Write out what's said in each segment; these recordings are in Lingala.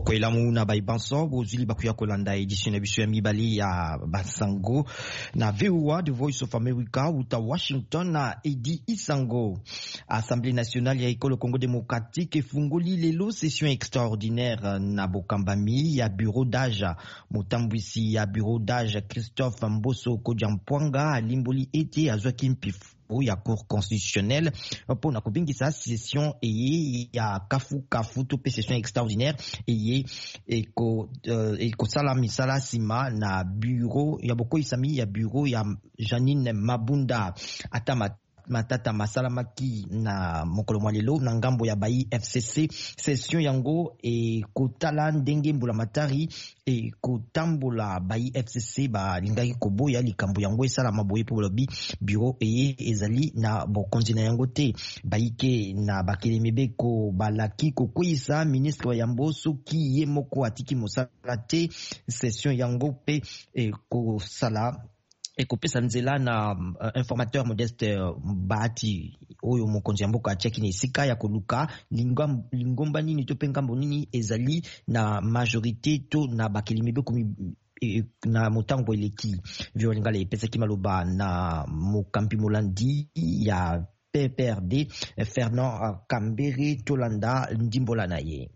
Kwelamu na baibanso bozuli bakuya kolanda edition na biso ya mibali ya Basango na VOA The Voice of America uta Washington na Edi Isango. Assemblée nationale ya École Congo démocratique efungoli lelo session extraordinaire na Bokambami ya bureau d'âge motambwisi ya bureau d'âge Christophe Mboso Kodjampwanga alimboli ete azwaki mpifu ya cour constitutionnelle pour na kobingisa session eye ya kafu to session extraordinaire eye eko sala misala sima na bureau ya boko isami ya bureau ya Janine Mabunda atama matata masalamaki na mokolo mwalelo na ngambo ya Bayi FCC session yango e kotala ndenge mbula matari e kotambola Bayi FCC ba lingaki koboya likambo yango esala maboye po lobi bureau eye ezali na bokonzi na yango te bayike na bakele mebeko balaki kokwisa ministre wa yambo soki ye moko atiki mosala te session yango pe e kosala ekopesa nzela na informateur Modeste Bahati oyo mokonzi ya mboka cheki ni sika ya koluka lingomba nini to pengambo nini ezali na majorité to na bakeli mibeko na motango eleki violinga le pesa kimaloba na mokampi molandi ya PPRD Fernand Kambere Tolanda ndimbola na ye.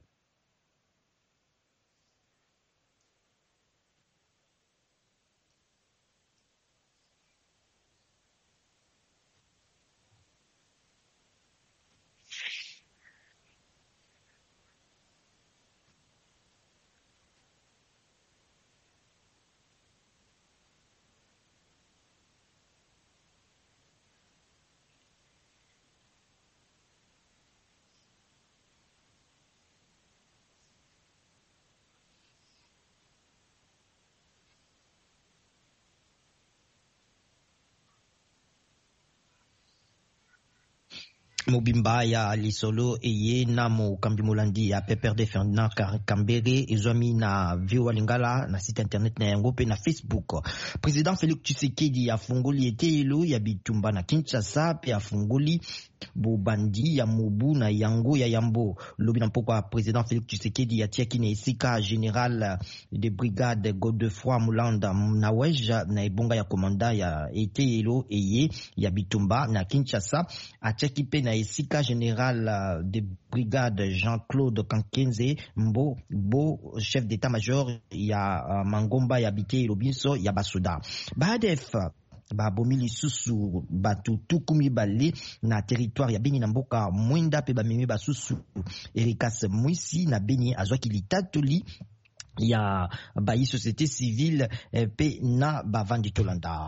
Mobimba ya lisolo eye na mokambi molandi ya PPRD Fernand Kambere ezwami na VOA Lingala na site internet na yango pe na Facebook. Président Félix Tshisekedi afungoli etelo ya bitumba na Kinshasa pe afungoli bobandi ya mobu na yango ya yambo lobi na mpoko président Félix Tshisekedi ya tiaki na esika général de brigade Godefroy Mulanda na weja na ebonga ya komanda ya etelo eye ya bitumba na Kinshasa atiaki pe na esika général de brigade Jean-Claude Kankenze Mbo chef d'état-major ya Mangomba ya bite lobinso ya basoda badef babomili susu batu tukumi bale na territoire ya Beni na mboka mwenda pe bamemi basusu Erikas Mwisi na Beni azwaki litatoli ya bayi société civile pe na bavandi tolanda.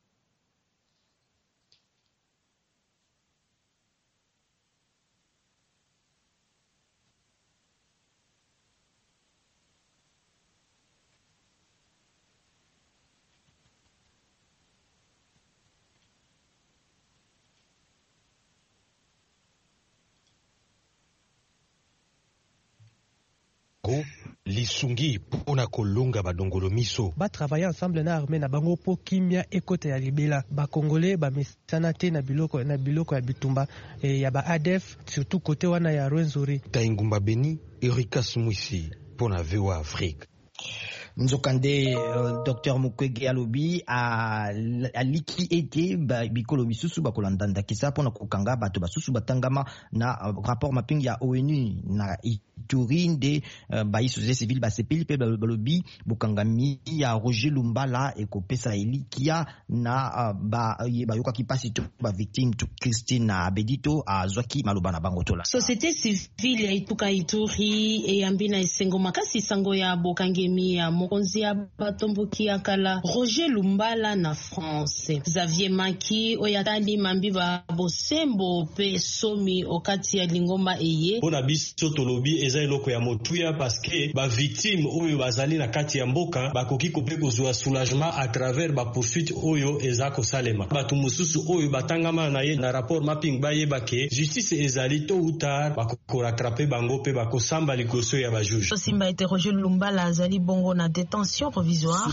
Lisungi pona kolonga badongolo miso ba travailler ensemble na armée na bango po kimia ekote ya libela ba congolais ba mesana te na biloko ya bitumba ya ba ADF surtout côté wana ya Rwenzori Taingumba Beni Erikas Mwisi pona VOA Afrique. Nzokande Dr Mukwege alobi aliki ete bikolo bisusu bakolandanda kisa pona kokanga bato basusu batangama na rapport mapingi ya ONU na Ituri nde bayi société civile basepeli pe balobi bokangami ya Roger Lumbala ekopesa elikia na bayoka kipasi to ba victime to Christine Abedito azwaki maloba na bango tola société civile ya ituka Ituri eyambina esengo makasi sango ya bokangemi ya mokonzi ya batomboki ya kala Roger Lumbala na France Xavier Maki oyatali mambiba bosembo pe somi okati ya lingomba eye pona biso tolobi eza eloko ya motuya parce que ba victime oyo bazali na kati ya mboka bakoki kope kozwa soulagement à travers ba poursuite oyo eza kosalema batu mususu oyo batangama na ye na rapport mapping bayeba ke justice ezali tôt ou tard bako rattraper bango pe bako samba ligoso ya ba juge Simba ete Roger Lumbala azali bongo na détention provisoire